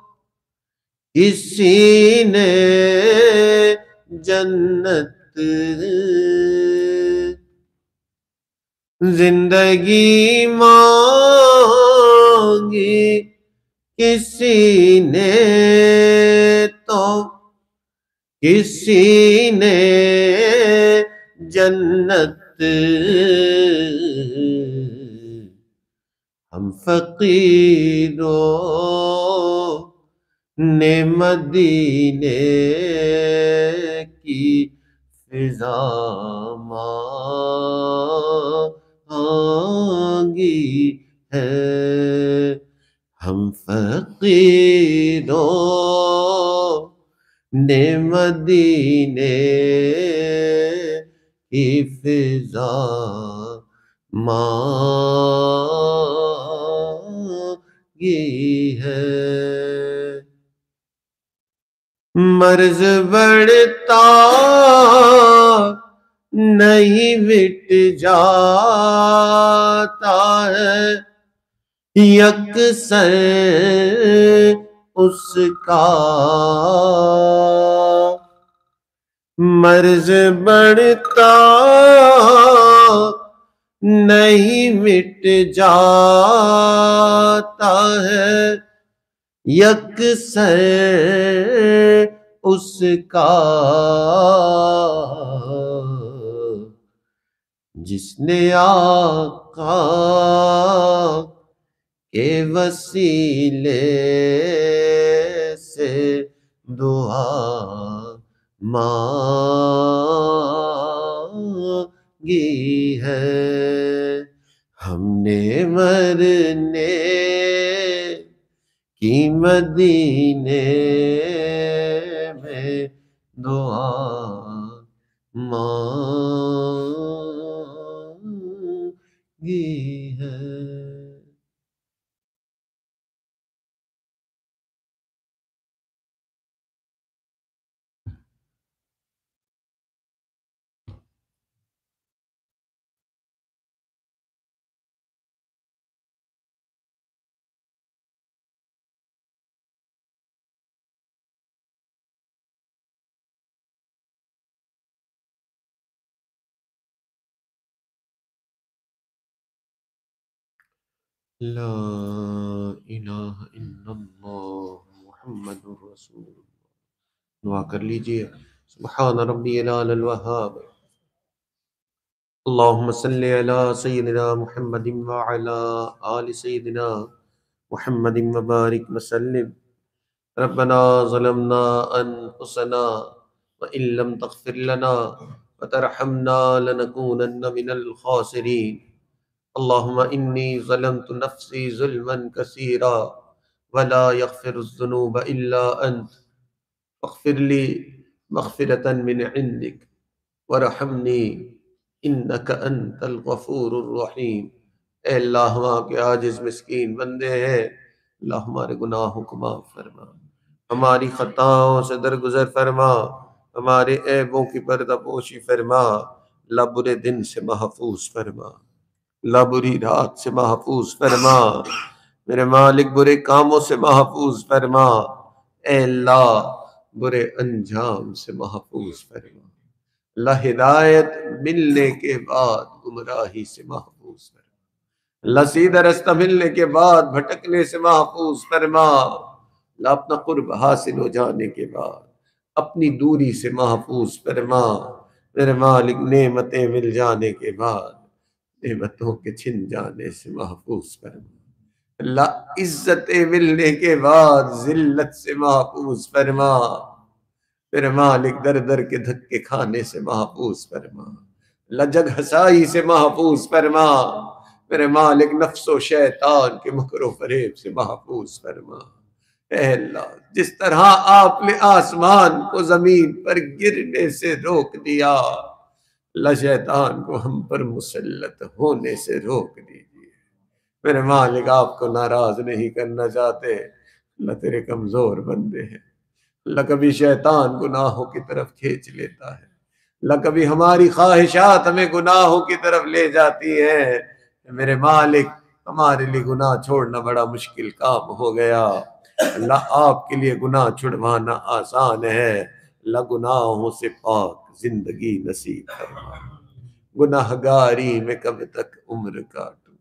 کسی نے جنت، زندگی مانگی کسی نے تو کسی نے جنت، ہم فقیروں نے مدینے کی فضا مانگی ہے، ہم فقیروں نے مدینے کی فضا مانگی ہے۔ مرض بڑھتا نہیں مٹ جاتا ہے، یکسر اس کا مرض بڑھتا نہیں مٹ جاتا ہے، یکسر اس کا جس نے آقا کے وسیلے سے دعا مانگی ہے، ہم نے مرنے کی مدینے میں دعا مانگی ہے۔ لا الہ الا اللہ محمد رسول اللہ۔ دعا کر لیجئے۔ سبحان ربی العلی الوہاب، اللہم صلی علی سیدنا محمد وعلی آل سیدنا محمد وبارک وسلم۔ ربنا ظلمنا انفسنا وان لم تغفر لنا وترحمنا لنكونن من الخاسرین۔ اللہم انی ظلمت نفسی ظلما کثیرا ولا یغفر الذنوب الا انت فاغفر لی مغفرة من عندک ورحمنی انک انت الغفور الرحیم۔ اے اللہ، ہم آپ کے عاجز مسکین بندے ہیں، اللہ ہمارے گناہوں کو معاف فرما، ہماری خطاؤں سے درگزر فرما، ہمارے عیبوں کی پردہ پوشی فرما، اللہ برے دن سے محفوظ فرما، اللہ بری رات سے محفوظ فرما، میرے مالک برے کاموں سے محفوظ فرما، اے اللہ برے انجام سے محفوظ فرما، اللہ ہدایت ملنے کے بعد گمراہی سے محفوظ فرما، اللہ سیدھا رستہ ملنے کے بعد بھٹکنے سے محفوظ فرما، اللہ اپنا قرب حاصل ہو جانے کے بعد اپنی دوری سے محفوظ فرما، میرے مالک نعمتیں مل جانے کے بعد نعمتوں کے چھن جانے سے محفوظ فرما، اللہ عزتیں ملنے کے بعد ذلت سے محفوظ فرما، میرے مالک در در کے دھکے کھانے سے محفوظ فرما، اللہ جگ ہسائی سے محفوظ فرما، میرے مالک نفس و شیطان کے مکر و فریب سے محفوظ فرما، اے اللہ جس طرح آپ نے آسمان کو زمین پر گرنے سے روک دیا، اللہ شیطان کو ہم پر مسلط ہونے سے روک دیجیے، میرے مالک آپ کو ناراض نہیں کرنا چاہتے، اللہ تیرے کمزور بندے ہیں، اللہ کبھی شیطان گناہوں کی طرف کھینچ لیتا ہے، اللہ کبھی ہماری خواہشات ہمیں گناہوں کی طرف لے جاتی ہیں، میرے مالک ہمارے لیے گناہ چھوڑنا بڑا مشکل کام ہو گیا، اللہ آپ کے لیے گناہ چھڑوانا آسان ہے، اللہ گناہوں سے پاک زندگی نصیب فرما، گناہگاری میں کب تک عمر کاٹوں،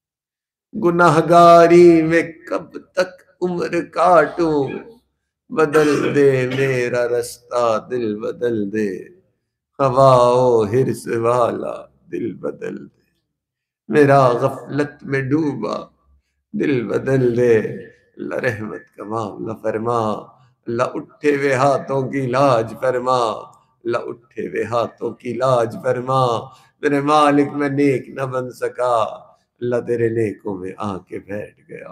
گناہگاری میں کب تک عمر کاٹوں، بدل دے میرا رستہ دل بدل دے، ہوا و حرص والا دل بدل دے، میرا غفلت میں ڈوبا دل بدل دے، اللہ رحمت کا معاملہ فرما، اللہ اٹھے ہوئے ہاتھوں کی لاج فرما، اللہ اٹھے ہوئے ہاتھوں کی لاج فرما، میرے مالک میں نیک نہ بن سکا، اللہ تیرے نیکوں میں آ کے بیٹھ گیا،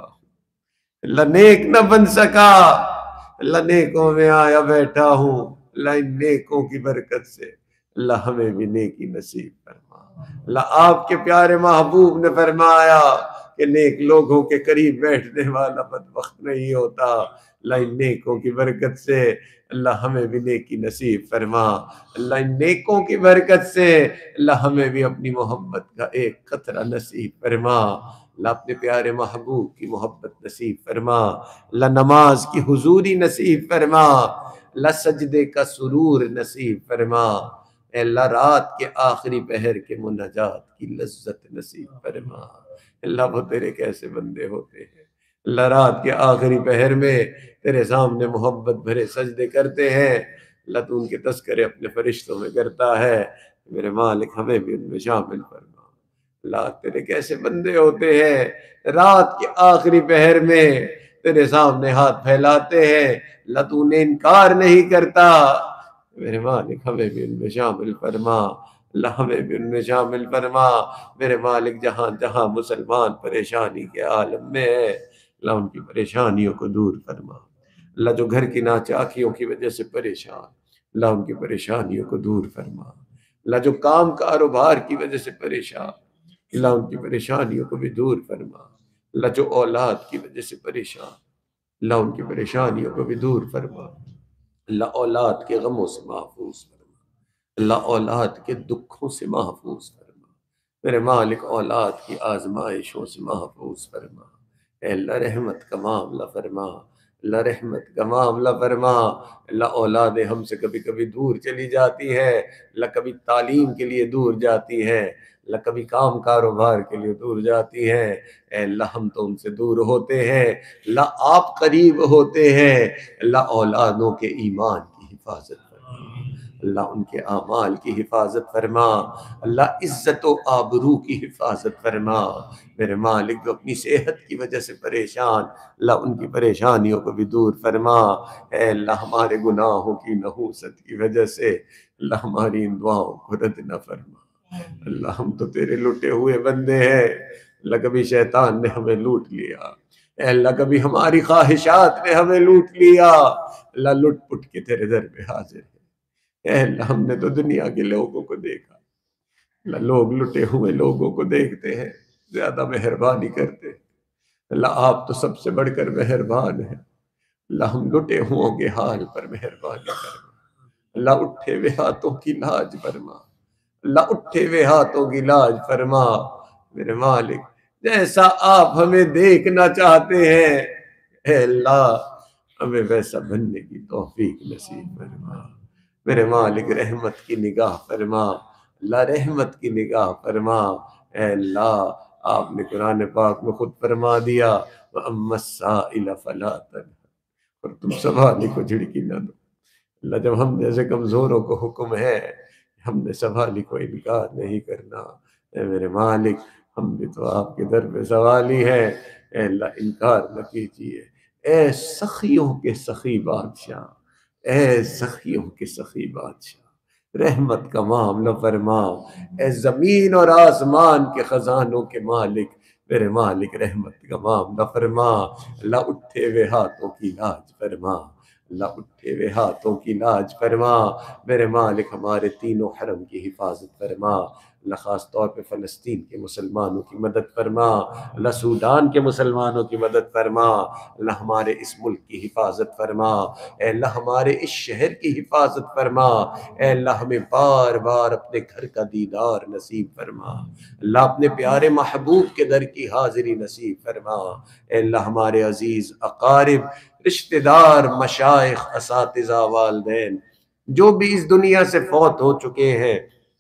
اللہ نیک نہ بن سکا، اللہ نیکوں میں آیا بیٹھا ہوں، اللہ ان نیکوں کی برکت سے اللہ ہمیں بھی نیکی نصیب فرما۔ اللہ آپ کے پیارے محبوب نے فرمایا کہ نیک لوگوں کے قریب بیٹھنے والا بدبخت نہیں ہوتا، اللہ ان نیکوں کی برکت سے اللہ ہمیں بھی نیکی نصیب فرما، اللہ ان نیکوں کی برکت سے اللہ ہمیں بھی اپنی محبت کا ایک قطرہ نصیب فرما، اللہ اپنے پیارے محبوب کی محبت نصیب فرما، اللہ نماز کی حضوری نصیب فرما، اللہ سجدے کا سرور نصیب فرما، اے اللہ رات کے آخری پہر کے مناجات کی لذت نصیب فرما۔ اللہ وہ تیرے کیسے بندے ہوتے ہیں، اللہ رات کے آخری پہر میں تیرے سامنے محبت بھرے سجدے کرتے ہیں، اللہ تو ان کے تذکرے اپنے فرشتوں میں کرتا ہے، میرے مالک ہمیں بھی ان میں شامل فرما۔ اللہ تیرے کیسے بندے ہوتے ہیں، رات کے آخری پہر میں تیرے سامنے ہاتھ پھیلاتے ہیں، اللہ تو انہیں انکار نہیں کرتا، میرے مالک ہمیں بھی ان میں شامل فرما، اللہ ہمیں بھی ان میں شامل فرما، میرے مالک جہاں جہاں مسلمان پریشانی کے عالم میں ہے اللہ ان کی پریشانیوں کو دور فرما، اللہ جو گھر کی ناچاکیوں کی وجہ سے پریشان اللہ ان کی پریشانیوں کو دور فرما، اللہ جو کام کاروبار کی وجہ سے پریشان اللہ ان کی پریشانیوں کو بھی دور فرما، اللہ جو اولاد کی وجہ سے پریشان اللہ ان کی پریشانیوں کو بھی دور فرما، اللہ اولاد کے غموں سے محفوظ فرما، اللہ اولاد کے دکھوں سے محفوظ فرما، میرے مالک اولاد کی آزمائشوں سے محفوظ فرما، اے اللہ رحمت کا معاملہ فرما، اللہ رحمت کا معاملہ فرما، اللہ اولاد ہم سے کبھی کبھی دور چلی جاتی ہے، اللہ کبھی تعلیم کے لیے دور جاتی ہے، اللہ کبھی کام کاروبار کے لیے دور جاتی ہے، اے اللہ ہم تو ان سے دور ہوتے ہیں، اللہ آپ قریب ہوتے ہیں، اللہ اولادوں کے ایمان کی حفاظت فرما، اللہ ان کے اعمال کی حفاظت فرما، اللہ عزت و آبرو کی حفاظت فرما، میرے مالک جو اپنی صحت کی وجہ سے پریشان اللہ ان کی پریشانیوں کو بھی دور فرما، اے اللہ ہمارے گناہوں کی نحوست کی وجہ سے اللہ ہماری ان دعاؤں کو رد نہ فرما، اللہ ہم تو تیرے لٹے ہوئے بندے ہیں، اللہ کبھی شیطان نے ہمیں لوٹ لیا، اے اللہ کبھی ہماری خواہشات نے ہمیں لوٹ لیا، اللہ لٹ پٹ کے تیرے در پہ حاضر ہے، اے اللہ ہم نے تو دنیا کے لوگوں کو دیکھا، اللہ لوگ لٹے ہوئے لوگوں کو دیکھتے ہیں زیادہ مہربانی کرتے ہیں، اللہ آپ تو سب سے بڑھ کر مہربان ہیں، اللہ ہم لٹے ہوں کے حال پر مہربانی فرما، اللہ اٹھے ہوئے ہاتھوں کی لاج فرما، اللہ اٹھے ہوئے ہاتھوں کی لاج فرما، میرے مالک جیسا آپ ہمیں دیکھنا چاہتے ہیں اے اللہ ہمیں ویسا بننے کی توفیق نصیب فرما، میرے مالک رحمت کی نگاہ فرما، اللہ رحمت کی نگاہ فرما، اے اللہ آپ نے قرآن پاک میں خود فرما دیا وَأَمَّا السَّائِلَ فَلَا تَنْهَرْ، اور تم سنبھالی کو جھڑکی نہ دو، اللہ جب ہم جیسے کمزوروں کو حکم ہے ہم نے سوالی کو انکار نہیں کرنا، اے میرے مالک ہم بھی تو آپ کے در پہ سوالی ہے، اے اللہ انکار نہ کیجیے، اے سخیوں کے سخی بادشاہ، اے سخیوں کے سخی بادشاہ رحمت کا معاملہ فرما، اے زمین اور آسمان کے خزانوں کے مالک میرے مالک رحمت کا معاملہ فرما، اللہ اٹھے ہوئے ہاتھوں کی لاج فرما، اللہ اٹھے ہوئے ہاتھوں کی لاج فرما، میرے مالک ہمارے تینوں حرم کی حفاظت فرما، اللہ خاص طور پہ فلسطین کے مسلمانوں کی مدد فرما، اللہ سوڈان کے مسلمانوں کی مدد فرما، اللہ ہمارے اس ملک کی حفاظت فرما، اے اللہ ہمارے اس شہر کی حفاظت فرما، اے اللہ ہمیں بار بار اپنے گھر کا دیدار نصیب فرما، اللہ اپنے پیارے محبوب کے در کی حاضری نصیب فرما، اے اللہ ہمارے عزیز اقارب رشتہ دار مشائخ اساتذہ والدین جو بھی اس دنیا سے فوت ہو چکے ہیں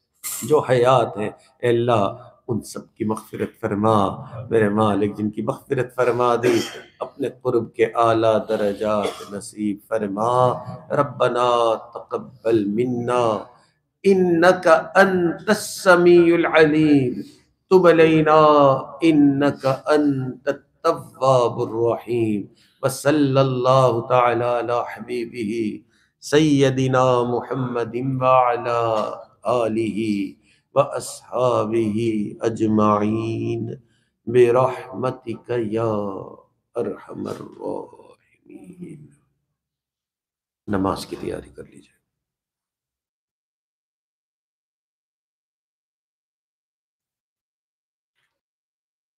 جو حیات ہیں اے اللہ ان سب کی مغفرت فرما، میرے مالک جن کی مغفرت فرما دی اپنے قرب کے اعلیٰ درجات نصیب فرما، ربنا تقبل منا انک انت السمیع العلیم تب علینا انک انت التواب الرحیم وصلی اللہ تعالی علی حبیبہ سیدنا محمد وعلی آلہ واصحابہ اجمعین برحمتک یا ارحم الراحمین۔ نماز کی تیاری کر لیجیے۔